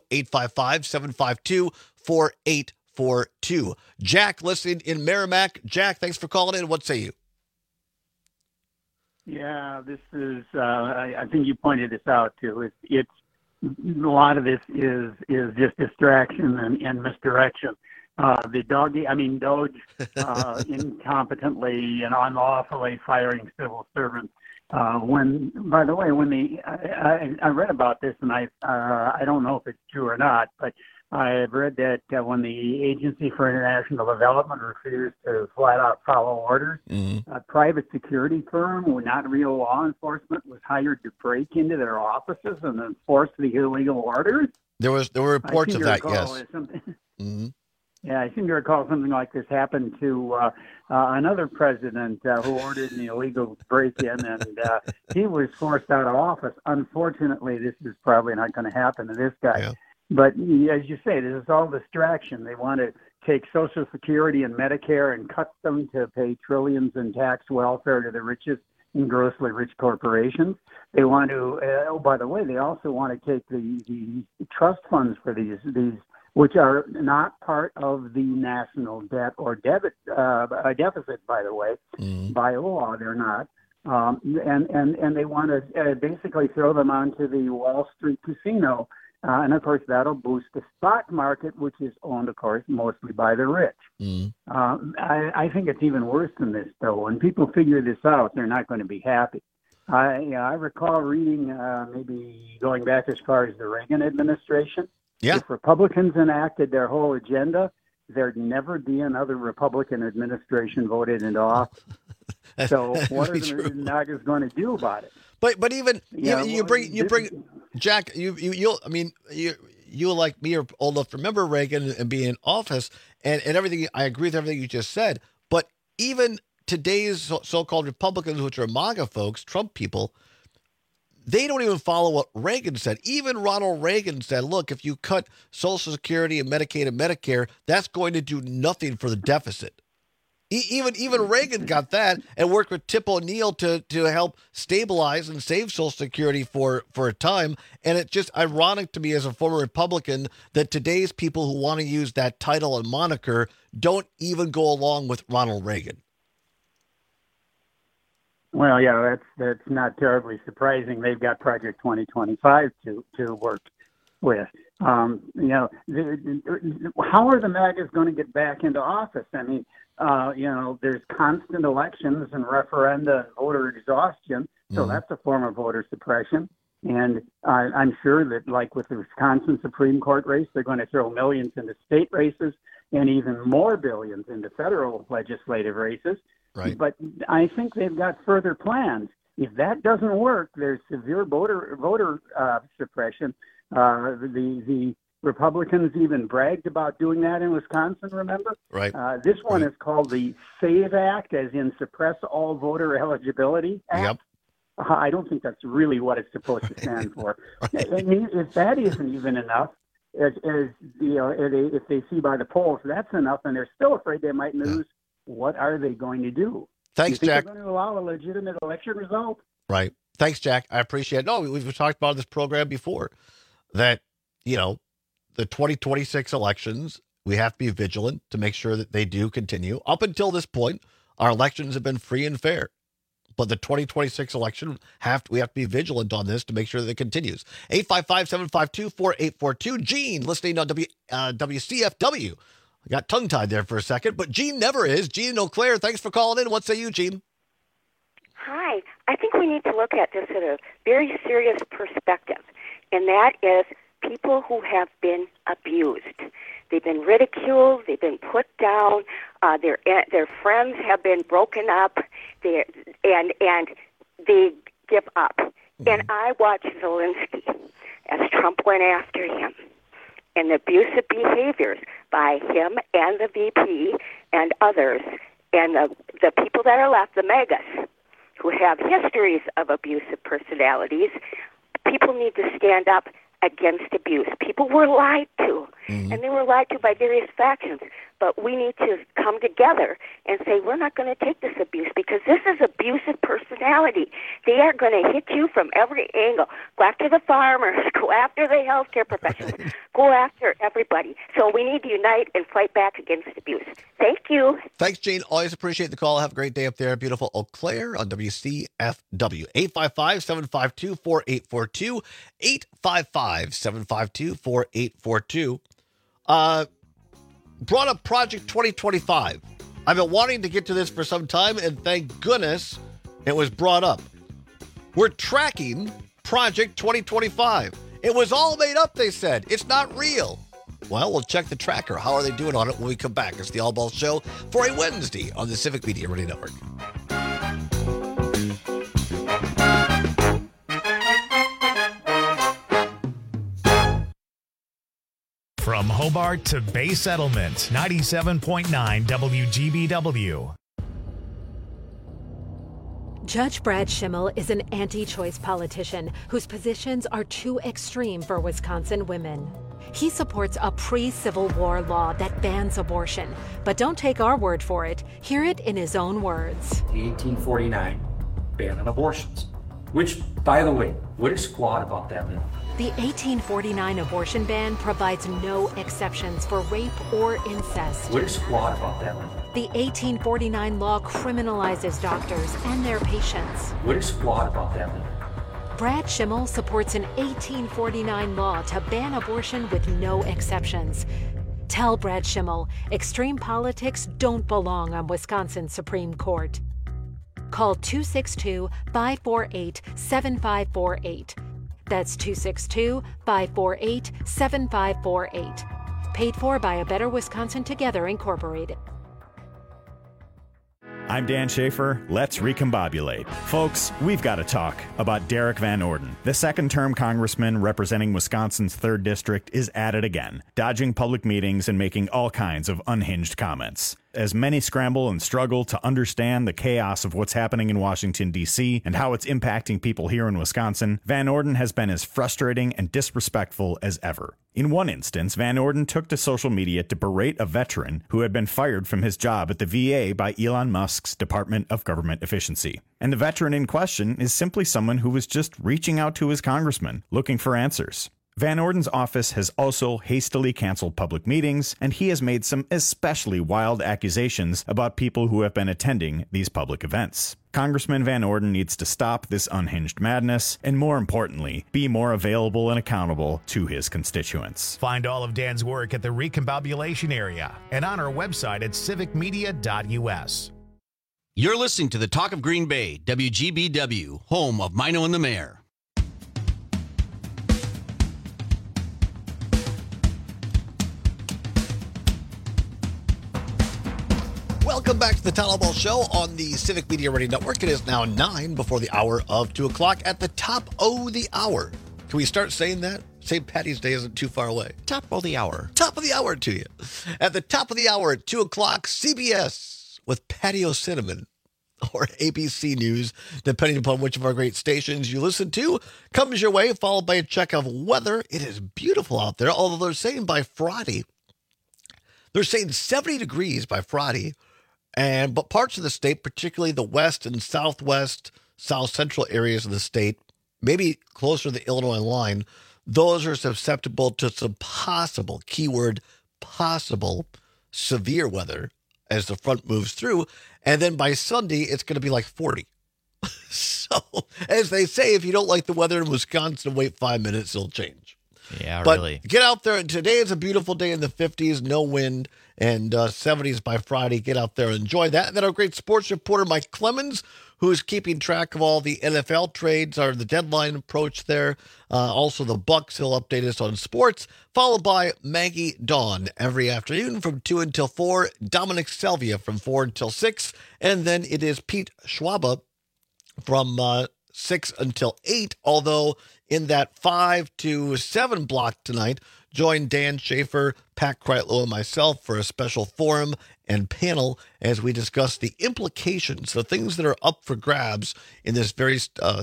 855-752-4842. Jack, listening in Merrimack. Jack, thanks for calling in. What say you? Yeah, this is, I think you pointed this out too. It's a lot of this is just distraction and misdirection. Doge incompetently and unlawfully firing civil servants. By the way, I read about this, and I don't know if it's true or not, but I've read that when the Agency for International Development refused to flat out follow orders, a private security firm, not real law enforcement, was hired to break into their offices and enforce the illegal orders. There were reports of that, yes. Yeah, I seem to recall something like this happened to another president who ordered an illegal break-in, and he was forced out of office. Unfortunately, this is probably not going to happen to this guy. Yeah. But as you say, this is all distraction. They want to take Social Security and Medicare and cut them to pay trillions in tax welfare to the richest and grossly rich corporations. They want to, by the way, they also want to take the trust funds for these which are not part of the national debt or deficit, by the way. By law, they're not. And they want to basically throw them onto the Wall Street casino. And, of course, that'll boost the stock market, which is owned, of course, mostly by the rich. I think it's even worse than this, though. When people figure this out, they're not going to be happy. I recall reading, maybe going back as far as the Reagan administration, if Republicans enacted their whole agenda, there'd never be another Republican administration voted into office. So what are the MAGAs going to do about it? But even you bring Jack, you like me are old enough to remember Reagan and being in office and everything. I agree with everything you just said. But even today's so-called Republicans, which are MAGA folks, Trump people, they don't even follow what Reagan said. Even Ronald Reagan said, look, if you cut Social Security and Medicaid and Medicare, that's going to do nothing for the deficit. Even Reagan got that and worked with Tip O'Neill to help stabilize and save Social Security for a time. And it's just ironic to me as a former Republican that today's people who want to use that title and moniker don't even go along with Ronald Reagan. Well, yeah, that's not terribly surprising. They've got Project 2025 to work with. How are the MAGAs going to get back into office? I mean, there's constant elections and referenda and voter exhaustion, so that's a form of voter suppression. And I'm sure that, like with the Wisconsin Supreme Court race, they're going to throw millions into state races and even more billions into federal legislative races. Right. But I think they've got further plans. If that doesn't work, there's severe voter suppression. The Republicans even bragged about doing that in Wisconsin, remember? Right. This one is called the SAVE Act, as in Suppress All Voter Eligibility Act. Yep. I don't think that's really what it's supposed to stand for. I mean, if that isn't even enough, as if they see by the polls that's enough, and they're still afraid they might lose, what are they going to do? Thanks, do you think Jack. They're going to allow a legitimate election result? Right. Thanks, Jack. I appreciate it. No, we've talked about this program before that, the 2026 elections, we have to be vigilant to make sure that they do continue. Up until this point, our elections have been free and fair. But the 2026 election, we have to be vigilant on this to make sure that it continues. 855-752-4842. Gene, listening on WCFW. I got tongue-tied there for a second, but Gene never is. Gene in Eau Claire, thanks for calling in. What say you, Gene? Hi. I think we need to look at this at a very serious perspective, and that is people who have been abused. They've been ridiculed. They've been put down. Their friends have been broken up. And they give up. And I watched Zelensky as Trump went after him, and the abusive behaviors by him and the VP and others, and the people that are left, the MAGAs, who have histories of abusive personalities. People need to stand up against abuse. People were lied to, and they were lied to by various factions. But we need to come together and say, we're not going to take this abuse because this is abusive personality. They are going to hit you from every angle. Go after the farmers. Go after the healthcare professionals. Go after everybody. So we need to unite and fight back against abuse. Thank you. Thanks, Gene. Always appreciate the call. Have a great day up there. Beautiful Eau Claire on WCFW. 855-752-4842. 855-752-4842. Brought up Project 2025. I've been wanting to get to this for some time, and thank goodness it was brought up. were tracking Project 2025. It was all made up, they said. It's not real. Well, we'll check the tracker. How are they doing on it when we come back? It's the All Ball Show for a Wednesday on the Civic Media Radio Network. From Hobart to Bay Settlement, 97.9 WGBW. Judge Brad Schimmel is an anti-choice politician whose positions are too extreme for Wisconsin women. He supports a pre-Civil War law that bans abortion. But don't take our word for it. Hear it in his own words. The 1849 ban on abortions, which, by the way, what is flawed about that law? The 1849 abortion ban provides no exceptions for rape or incest. What is flawed about that law? The 1849 law criminalizes doctors and their patients. What is flawed about that law? Brad Schimmel supports an 1849 law to ban abortion with no exceptions. Tell Brad Schimmel extreme politics don't belong on Wisconsin's Supreme Court. Call 262-548-7548. That's 262-548-7548. Paid for by A Better Wisconsin Together, Incorporated. I'm Dan Schaefer. Let's recombobulate. Folks, we've got to talk about Derek Van Orden. The second-term congressman representing Wisconsin's 3rd District is at it again, dodging public meetings and making all kinds of unhinged comments. As many scramble and struggle to understand the chaos of what's happening in Washington, D.C., and how it's impacting people here in Wisconsin, Van Orden has been as frustrating and disrespectful as ever. In one instance, Van Orden took to social media to berate a veteran who had been fired from his job at the VA by Elon Musk's Department of Government Efficiency. And the veteran in question is simply someone who was just reaching out to his congressman, looking for answers. Van Orden's office has also hastily canceled public meetings, and he has made some especially wild accusations about people who have been attending these public events. Congressman Van Orden needs to stop this unhinged madness, and more importantly, be more available and accountable to his constituents. Find all of Dan's work at the Recombobulation area and on our website at civicmedia.us. You're listening to the Talk of Green Bay, WGBW, home of Mino and the Mayor. Welcome back to the Town Hall Ball Show on the Civic Media Radio Network. It is now 9 before the hour of 2 o'clock at the top of the hour. Can we start saying that? St. Patty's Day isn't too far away. Top of the hour. Top of the hour to you. At the top of the hour at 2 o'clock, CBS with Patio Cinnamon, or ABC News, depending upon which of our great stations you listen to, comes your way, followed by a check of weather. It is beautiful out there, although they're saying by Friday, they're saying 70 degrees by Friday. But parts of the state, particularly the west and southwest, south central areas of the state, maybe closer to the Illinois line, those are susceptible to some possible, keyword possible, severe weather as the front moves through. And then by Sunday, it's going to be like 40. So, as they say, if you don't like the weather in Wisconsin, wait 5 minutes, it'll change. Yeah, but really. Get out there. Today is a beautiful day in the 50s, no wind, and 70s by Friday. Get out there and enjoy that. And then our great sports reporter, Mike Clemens, who is keeping track of all the NFL trades, or the deadline approach there. Also the Bucks, he'll update us on sports, followed by Maggie Dawn every afternoon from 2 until 4, Dominic Selvia from 4 until 6, and then it is Pete Schwaba from 6 until 8, although in that 5 to 7 block tonight, join Dan Schaefer, Pat Kreitlow, and myself for a special forum and panel as we discuss the implications, the things that are up for grabs in this very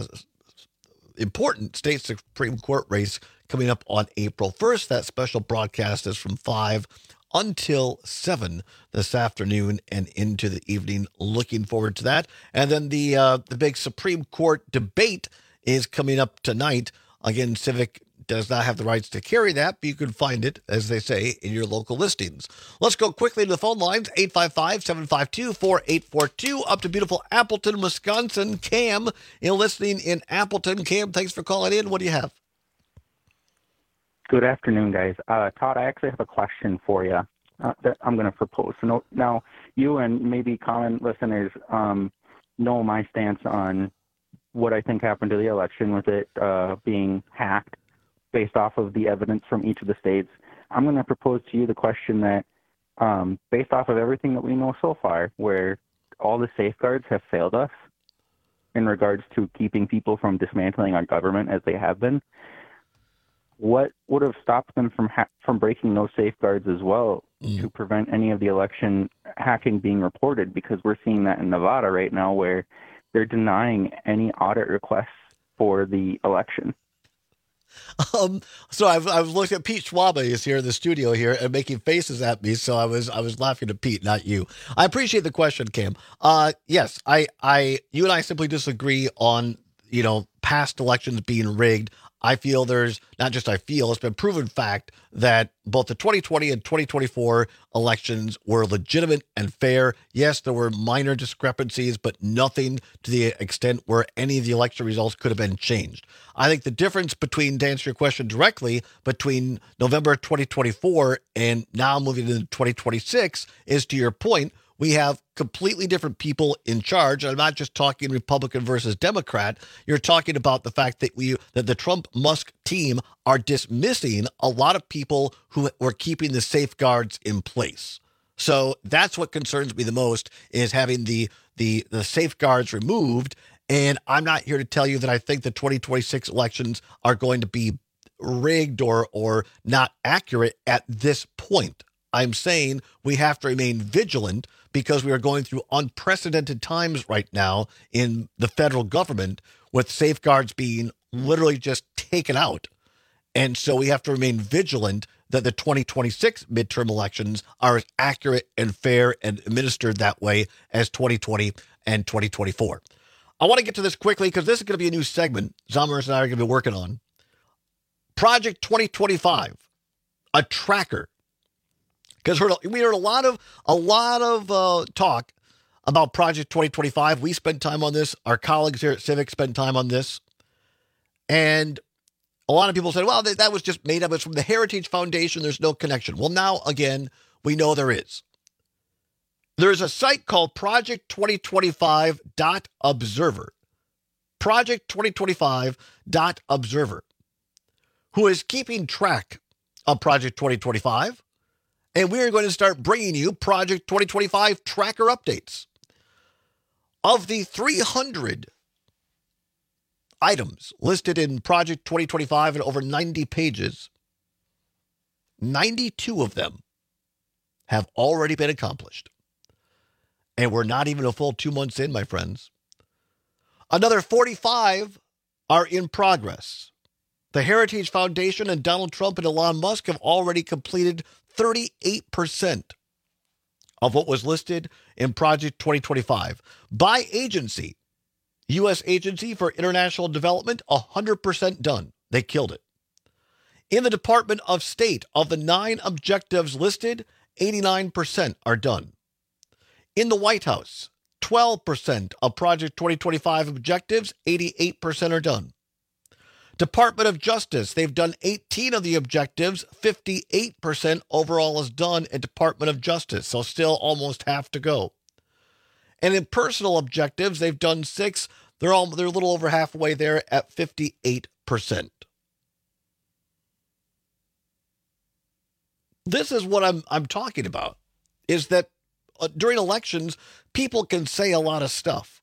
important state Supreme Court race coming up on April 1st. That special broadcast is from 5 until 7 this afternoon and into the evening. Looking forward to that. And then the big Supreme Court debate is coming up tonight. Again, Civic does not have the rights to carry that, but you can find it, as they say, in your local listings. Let's go quickly to the phone lines, 855-752-4842, up to beautiful Appleton, Wisconsin. Cam, listening in Appleton. Cam, thanks for calling in. What do you have? Good afternoon, guys. Todd, I actually have a question for you that I'm going to propose. Now, you and maybe common listeners know my stance on what I think happened to the election with it being hacked based off of the evidence from each of the states, I'm going to propose to you the question that, based off of everything that we know so far, where all the safeguards have failed us in regards to keeping people from dismantling our government as they have been, what would have stopped them from breaking those safeguards as well to prevent any of the election hacking being reported? Because we're seeing that in Nevada right now, where they're denying any audit requests for the election. So I've looked at Pete Schwaba is here in the studio here and making faces at me. So I was laughing at Pete, not you. I appreciate the question, Cam. Yes, you and I simply disagree on, past elections being rigged. I feel it's been proven fact that both the 2020 and 2024 elections were legitimate and fair. Yes, there were minor discrepancies, but nothing to the extent where any of the election results could have been changed. I think the difference between, to answer your question directly, between November 2024 and now moving into 2026 is, to your point, we have completely different people in charge. I'm not just talking Republican versus Democrat. You're talking about the fact that the Trump-Musk team are dismissing a lot of people who were keeping the safeguards in place. So that's what concerns me the most, is having the safeguards removed. And I'm not here to tell you that I think the 2026 elections are going to be rigged or not accurate at this point. I'm saying we have to remain vigilant, because we are going through unprecedented times right now in the federal government, with safeguards being literally just taken out. And so we have to remain vigilant that the 2026 midterm elections are as accurate and fair and administered that way as 2020 and 2024. I want to get to this quickly, because this is going to be a new segment Zomers and I are going to be working on. Project 2025, a tracker. Because we heard a lot of talk about Project 2025. We spent time on this. Our colleagues here at Civic spent time on this. And a lot of people said, well, that was just made up. It's from the Heritage Foundation. There's no connection. Well, now, again, we know there is. There's a site called project2025.observer. Project2025.observer, who is keeping track of Project 2025. And we are going to start bringing you Project 2025 tracker updates. Of the 300 items listed in Project 2025 in over 90 pages, 92 of them have already been accomplished. And we're not even a full 2 months in, my friends. Another 45 are in progress. The Heritage Foundation and Donald Trump and Elon Musk have already completed 38% of what was listed in Project 2025. By agency, U.S. Agency for International Development, 100% done. They killed it. In the Department of State, of the 9 objectives listed, 89% are done. In the White House, 12% of Project 2025 objectives, 88% are done. Department of Justice, they've done 18 of the objectives, 58% overall is done at Department of Justice, so still almost half to go. And in personal objectives, they've done 6. They're a little over halfway there at 58%. This is what I'm talking about, is that during elections, people can say a lot of stuff.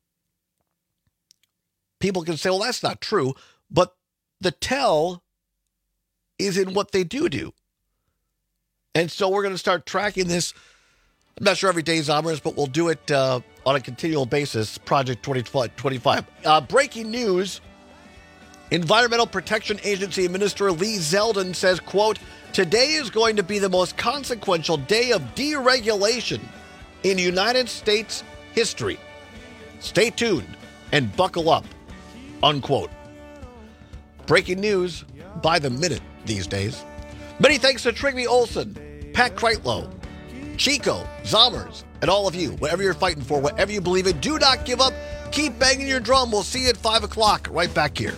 People can say, well, that's not true. But the tell is in what they do. And so we're going to start tracking this. I'm not sure every day, Zomers, but we'll do it on a continual basis, Project 2025. Breaking news, Environmental Protection Agency Minister Lee Zeldin says, quote, "Today is going to be the most consequential day of deregulation in United States history. Stay tuned and buckle up," unquote. Breaking news by the minute these days. Many thanks to Trygve Olsen, Pat Kreitlow, Chico, Zomers, and all of you. Whatever you're fighting for, whatever you believe in, do not give up. Keep banging your drum. We'll see you at 5 o'clock right back here.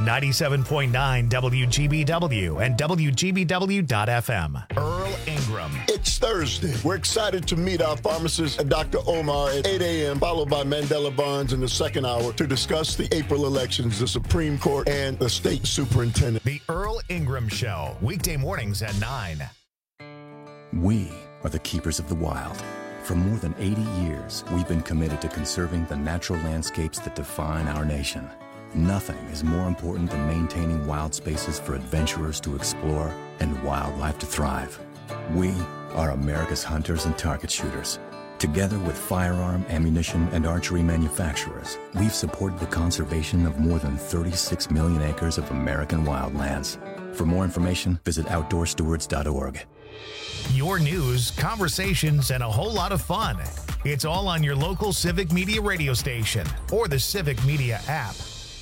97.9 WGBW and WGBW.FM. Earl Ingram. It's Thursday. We're excited to meet our pharmacist, Dr. Omar, at 8 a.m., followed by Mandela Barnes in the second hour to discuss the April elections, the Supreme Court, and the state superintendent. The Earl Ingram Show, weekday mornings at 9. We are the keepers of the wild. For more than 80 years, we've been committed to conserving the natural landscapes that define our nation. Nothing is more important than maintaining wild spaces for adventurers to explore and wildlife to thrive. We are America's hunters and target shooters. Together with firearm, ammunition, and archery manufacturers, we've supported the conservation of more than 36 million acres of American wildlands. For more information, visit OutdoorStewards.org. Your news, conversations, and a whole lot of fun. It's all on your local Civic Media radio station or the Civic Media app.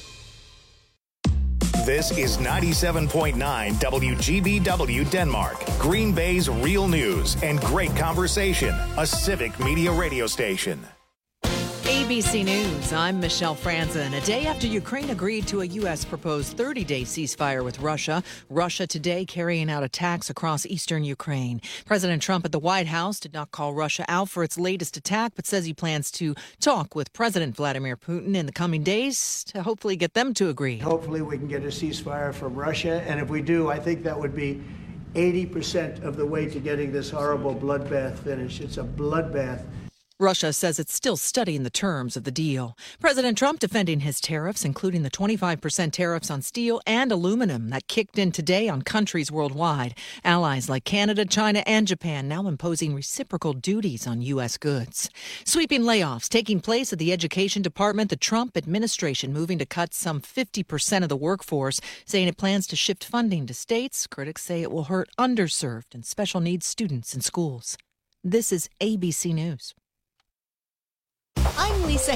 This is 97.9 WGBW Denmark, Green Bay's real news and great conversation, a Civic Media radio station. ABC News, I'm Michelle Franzen. A day after Ukraine agreed to a U.S. proposed 30-day ceasefire with Russia, Russia today carrying out attacks across eastern Ukraine. President Trump at the White House did not call Russia out for its latest attack, but says he plans to talk with President Vladimir Putin in the coming days to hopefully get them to agree. Hopefully we can get a ceasefire from Russia, and if we do, I think that would be 80% of the way to getting this horrible bloodbath finished. It's a bloodbath. Russia says it's still studying the terms of the deal. President Trump defending his tariffs, including the 25% tariffs on steel and aluminum that kicked in today on countries worldwide. Allies like Canada, China, and Japan now imposing reciprocal duties on U.S. goods. Sweeping layoffs taking place at the Education Department. The Trump administration moving to cut some 50% of the workforce, saying it plans to shift funding to states. Critics say it will hurt underserved and special needs students in schools. This is ABC News. I'm Lisa